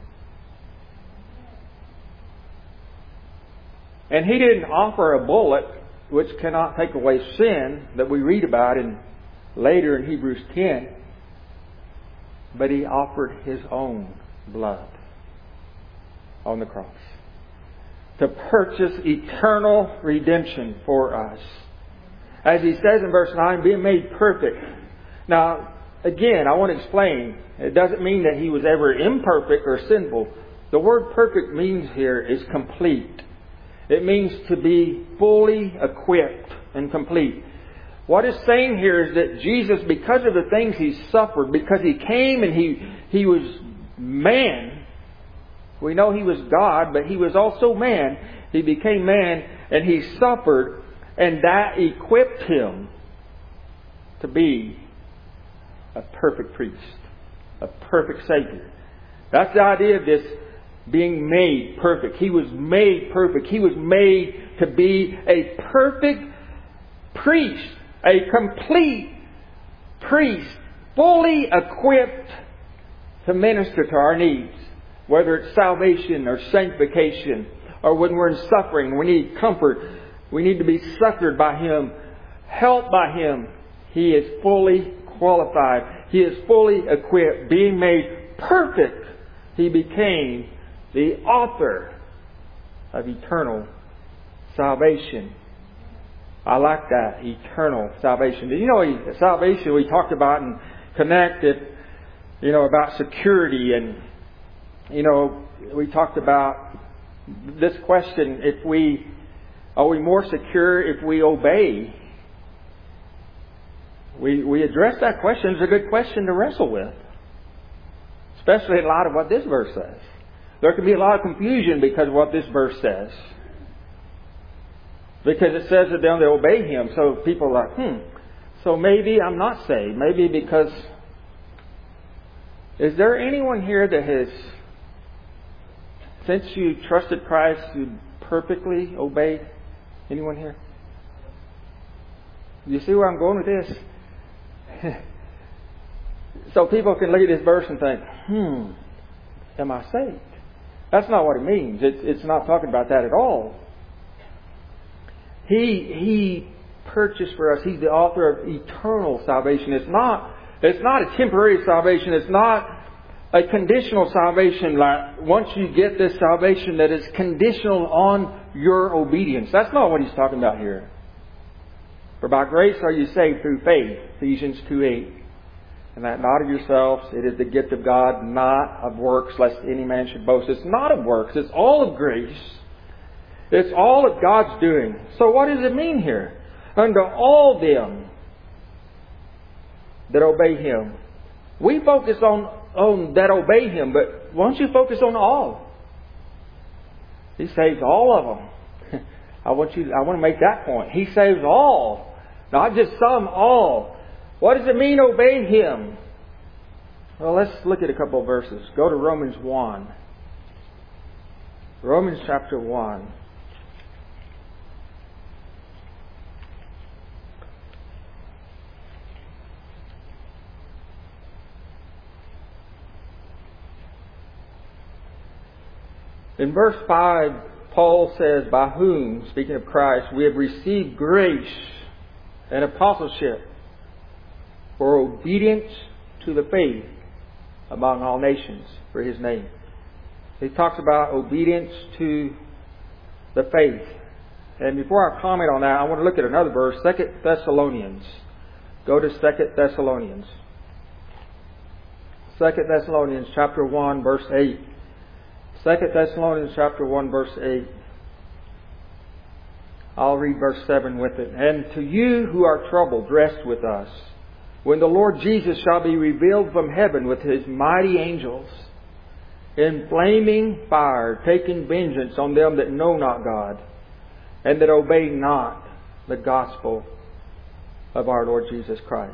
And He didn't offer a bullock which cannot take away sin that we read about in later in Hebrews ten. But He offered His own blood on the cross to purchase eternal redemption for us. As He says in verse nine, being made perfect. Now, again, I want to explain. It doesn't mean that He was ever imperfect or sinful. The word perfect means here is complete. It means to be fully equipped and complete. What it's saying here is that Jesus, because of the things He suffered, because He came and He, he was man. We know He was God, but He was also man. He became man and He suffered. And that equipped Him to be a perfect priest, a perfect Savior. That's the idea of this being made perfect. He was made perfect. He was made to be a perfect priest, a complete priest, fully equipped to minister to our needs, whether it's salvation or sanctification, or when we're in suffering, we need comfort. We need to be succored by Him, helped by Him. He is fully qualified. He is fully equipped. Being made perfect, He became the author of eternal salvation. I like that, eternal salvation. You know, salvation we talked about and connected, you know, about security. And, you know, we talked about this question, if we Are we more secure if we obey? We we address that question. It's a good question to wrestle with. Especially in light of what this verse says. There can be a lot of confusion because of what this verse says. Because it says that they obey Him. So people are like, hmm, so maybe I'm not saved. Maybe because... Is there anyone here that has, since you trusted Christ, you perfectly obeyed? Anyone here? You see where I'm going with this? So people can look at this verse and think, hmm, am I saved? That's not what it means. It's, it's not talking about that at all. He He purchased for us. He's the author of eternal salvation. It's not, it's not a temporary salvation. It's not a conditional salvation, like once you get this salvation that is conditional on your obedience. That's not what He's talking about here. For by grace are you saved through faith, Ephesians two eight. And that not of yourselves, it is the gift of God, not of works, lest any man should boast. It's not of works, it's all of grace. It's all of God's doing. So what does it mean here? Unto all them that obey Him. We focus on, on that obey Him, but why don't you focus on all? He saves all of them. I want you. I want to make that point. He saves all, not just some, all. What does it mean, obey Him? Well, let's look at a couple of verses. Go to Romans one. Romans chapter one. In verse five, Paul says, by whom, speaking of Christ, we have received grace and apostleship for obedience to the faith among all nations for His name. He talks about obedience to the faith. And before I comment on that, I want to look at another verse, Second Thessalonians Go to Second Thessalonians. Second Thessalonians chapter one, verse eight. Second Thessalonians chapter one, verse eight. I'll read verse seven with it. And to you who are troubled, rest with us, when the Lord Jesus shall be revealed from heaven with His mighty angels, in flaming fire, taking vengeance on them that know not God, and that obey not the gospel of our Lord Jesus Christ.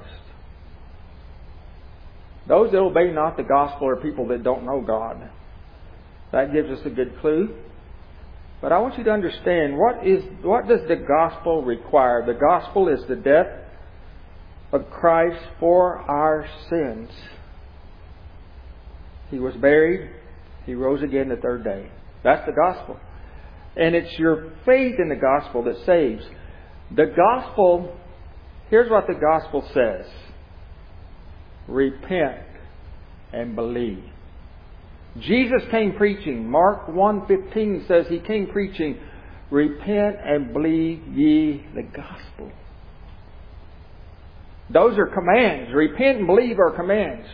Those that obey not the gospel are people that don't know God. That gives us a good clue. But I want you to understand, what is what does the gospel require? The gospel is the death of Christ for our sins. He was buried. He rose again the third day. That's the gospel. And it's your faith in the gospel that saves. The gospel, here's what the gospel says. Repent and believe. Jesus came preaching. Mark one fifteen says He came preaching, repent and believe ye the gospel. Those are commands. Repent and believe are commands.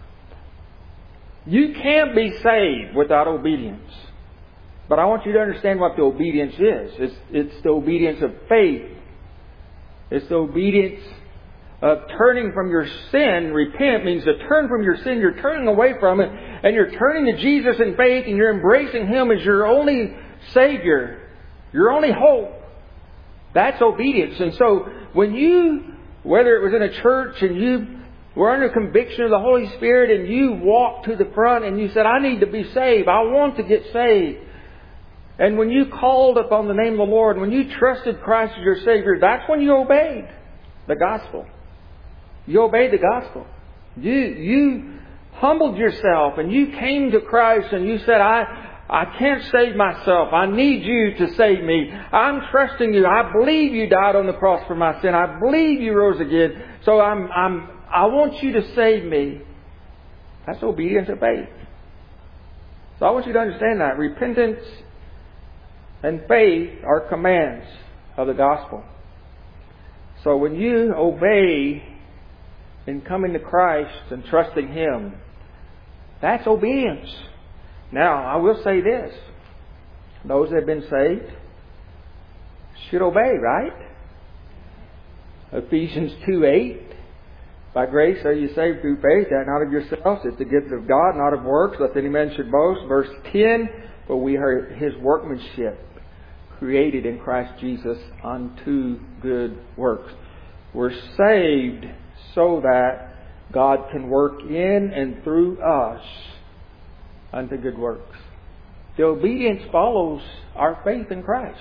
You can't be saved without obedience. But I want you to understand what the obedience is. It's, it's the obedience of faith. It's the obedience of turning from your sin. Repent means to turn from your sin. You're turning away from it. And you're turning to Jesus in faith. And you're embracing Him as your only Savior. Your only hope. That's obedience. And so when you, whether it was in a church and you were under conviction of the Holy Spirit and you walked to the front and you said, I need to be saved. I want to get saved. And when you called upon the name of the Lord, when you trusted Christ as your Savior, that's when you obeyed the gospel. You obeyed the gospel. You, you humbled yourself and you came to Christ and you said, I, I can't save myself. I need you to save me. I'm trusting you. I believe you died on the cross for my sin. I believe you rose again. So I'm, I'm, I want you to save me. That's obedience of faith. So I want you to understand that. Repentance and faith are commands of the gospel. So when you obey in coming to Christ and trusting Him, that's obedience. Now, I will say this. Those that have been saved should obey, right? Ephesians two eight. By grace are you saved through faith, that not of yourselves. It's the gift of God, not of works, lest any man should boast. Verse ten. For we are His workmanship, created in Christ Jesus unto good works. We're saved so that God can work in and through us unto good works. The obedience follows our faith in Christ.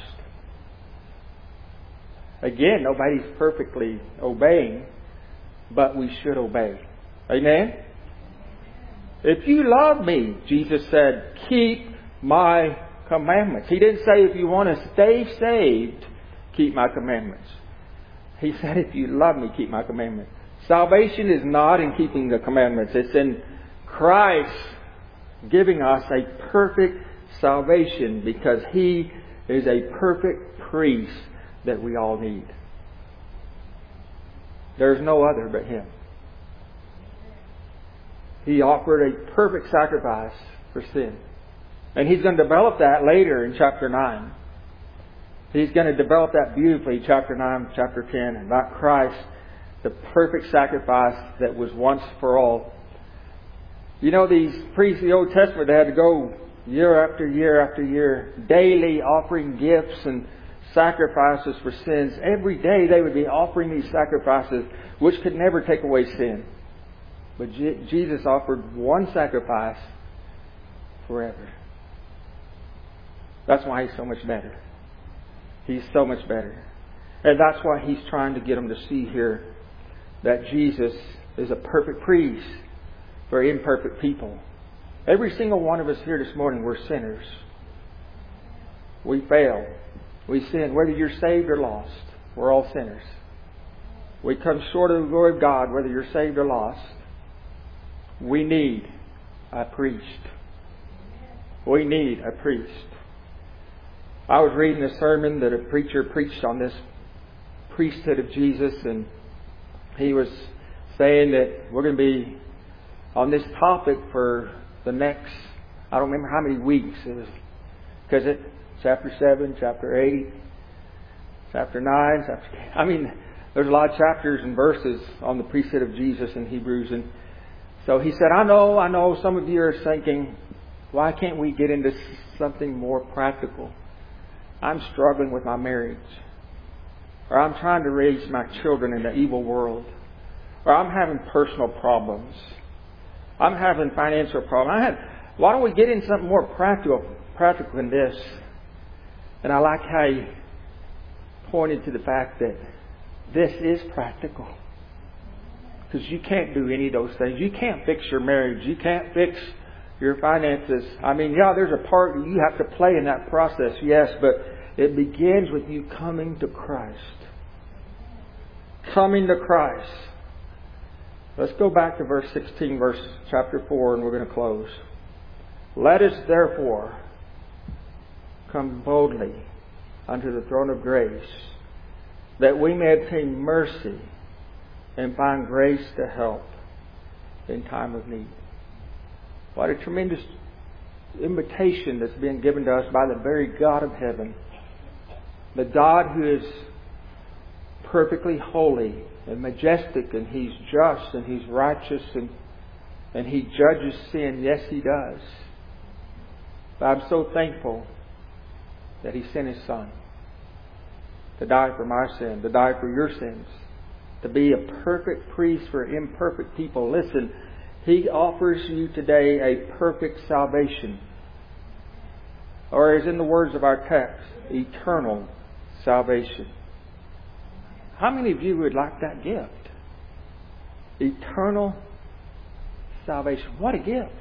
Again, nobody's perfectly obeying, but we should obey. Amen? If you love me, Jesus said, keep my commandments. He didn't say if you want to stay saved, keep my commandments. He said if you love me, keep my commandments. Salvation is not in keeping the commandments. It's in Christ giving us a perfect salvation because He is a perfect priest that we all need. There's no other but Him. He offered a perfect sacrifice for sin. And He's going to develop that later in chapter nine. He's going to develop that beautifully, chapter nine, chapter ten, about Christ, the perfect sacrifice that was once for all. You know, these priests of the Old Testament, they had to go year after year after year, daily offering gifts and sacrifices for sins. Every day they would be offering these sacrifices, which could never take away sin. But Je- Jesus offered one sacrifice forever. That's why He's so much better. He's so much better. And that's why He's trying to get them to see here that Jesus is a perfect priest for imperfect people. Every single one of us here this morning, we're sinners. We fail. We sin. Whether you're saved or lost, we're all sinners. We come short of the glory of God, whether you're saved or lost. We need a priest. We need a priest. I was reading a sermon that a preacher preached on this priesthood of Jesus, and he was saying that we're going to be on this topic for the next, I don't remember how many weeks. It was, because it, chapter seven, chapter eight, chapter nine, chapter ten. I mean, there's a lot of chapters and verses on the priesthood of Jesus in Hebrews. And so he said, I know, I know some of you are thinking, why can't we get into something more practical? I'm struggling with my marriage. Or I'm trying to raise my children in the evil world. Or I'm having personal problems. I'm having financial problems. I had, why don't we get in something more practical, practical than this? And I like how he pointed to the fact that this is practical. Because you can't do any of those things. You can't fix your marriage. You can't fix your finances. I mean, yeah, there's a part that you have to play in that process, yes, but it begins with you coming to Christ. Coming to Christ. Let's go back to verse sixteen, verse chapter four, and we're going to close. Let us therefore come boldly unto the throne of grace, that we may obtain mercy and find grace to help in time of need. What a tremendous invitation that's been given to us by the very God of heaven. The God who is perfectly holy and majestic, and He's just and He's righteous, and, and He judges sin. Yes, He does. But I'm so thankful that He sent His Son to die for my sin, to die for your sins, to be a perfect priest for imperfect people. Listen, He offers you today a perfect salvation. Or as in the words of our text, eternal salvation. How many of you would like that gift? Eternal salvation. What a gift.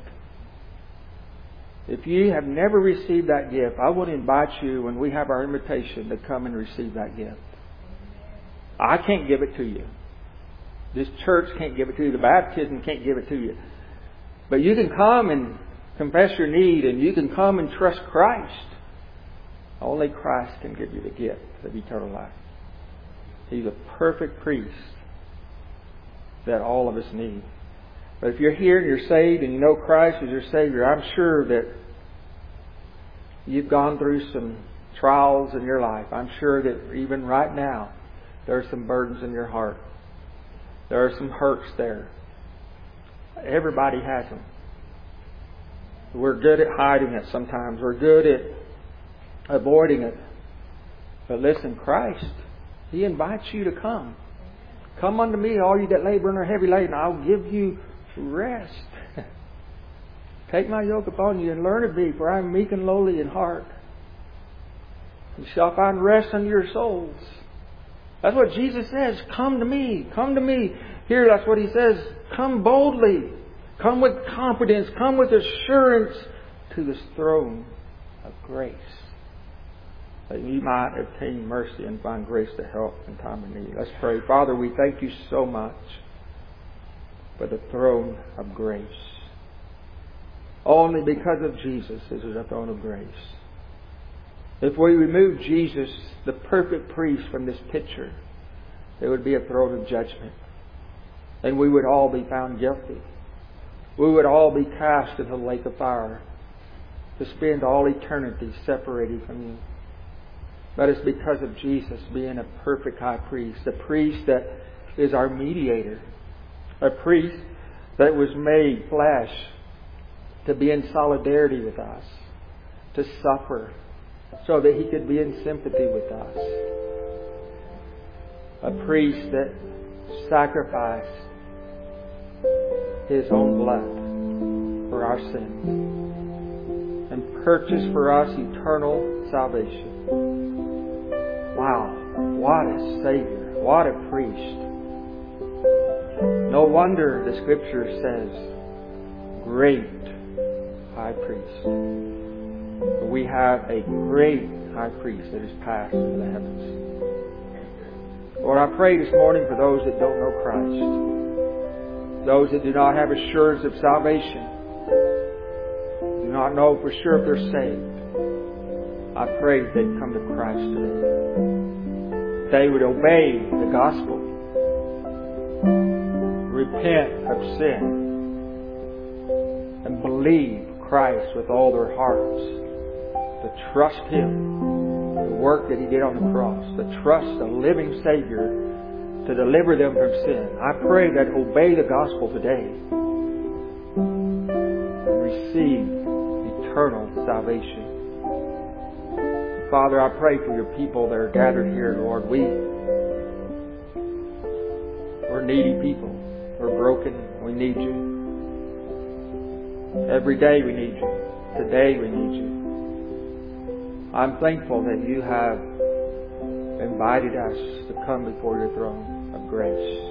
If you have never received that gift, I want to invite you, when we have our invitation, to come and receive that gift. I can't give it to you. This church can't give it to you. The baptism can't give it to you. But you can come and confess your need, and you can come and trust Christ. Only Christ can give you the gift of eternal life. He's a perfect priest that all of us need. But if you're here and you're saved and you know Christ as your Savior, I'm sure that you've gone through some trials in your life. I'm sure that even right now there are some burdens in your heart. There are some hurts there. Everybody has them. We're good at hiding it sometimes. We're good at avoiding it. But listen, Christ, He invites you to come. Come unto me, all you that labor and are heavy laden. I'll give you rest. Take my yoke upon you and learn of me, for I am meek and lowly in heart. You shall find rest unto your souls. That's what Jesus says. Come to me. Come to me. Here, that's what He says. Come boldly. Come with confidence. Come with assurance to this throne of grace, that you might obtain mercy and find grace to help in time of need. Let's pray. Father, we thank you so much for the throne of grace. Only because of Jesus is it a throne of grace. If we remove Jesus, the perfect priest, from this picture, there would be a throne of judgment. And we would all be found guilty. We would all be cast into the lake of fire to spend all eternity separated from you. But it's because of Jesus being a perfect high priest, a priest that is our mediator, a priest that was made flesh to be in solidarity with us, to suffer so that He could be in sympathy with us. A priest that sacrificed His own blood for our sins and purchased for us eternal salvation. Wow, what a Savior, what a priest. No wonder the Scripture says, great high priest. We have a great high priest that is passed into the heavens. Lord, I pray this morning for those that don't know Christ, those that do not have assurance of salvation, do not know for sure if they're saved. I pray that they'd come to Christ today. They would obey the gospel. repent of sin and believe Christ with all their hearts, to trust Him, the work that He did on the cross, to trust the living Savior to deliver them from sin. I pray that obey the gospel today and receive eternal salvation. Father, I pray for your people that are gathered here, Lord. We, we're needy people. We're broken. We need you. Every day we need you. Today we need you. I'm thankful that you have invited us to come before your throne of grace.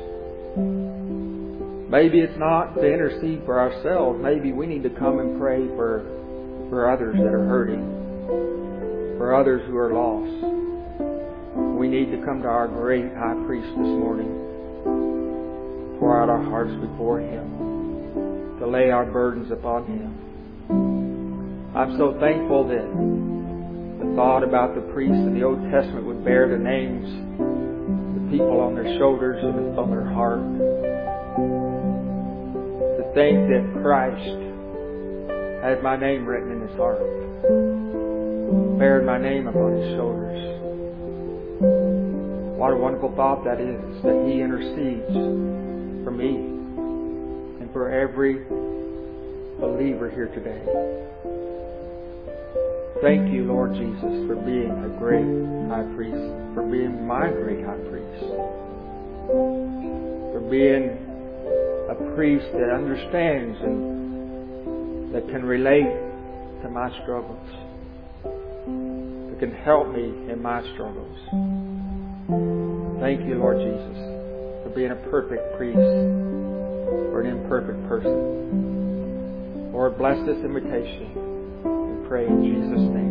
Maybe it's not to intercede for ourselves. Maybe we need to come and pray for, for others that are hurting, for others who are lost. We need to come to our great high priest this morning, pour out our hearts before Him, to lay our burdens upon Him. I'm so thankful that the thought about the priests in the Old Testament would bear the names, the people on their shoulders and on their heart. To think that Christ has my name written in His heart, bared my name upon His shoulders. What a wonderful thought that is, that He intercedes for me and for every believer here today. Thank you, Lord Jesus, for being a great high priest, for being my great high priest, for being a priest that understands and that can relate to my struggles, that can help me in my struggles. Thank you, Lord Jesus, for being a perfect priest for an imperfect person. Lord, bless this invitation. We pray in Jesus' name.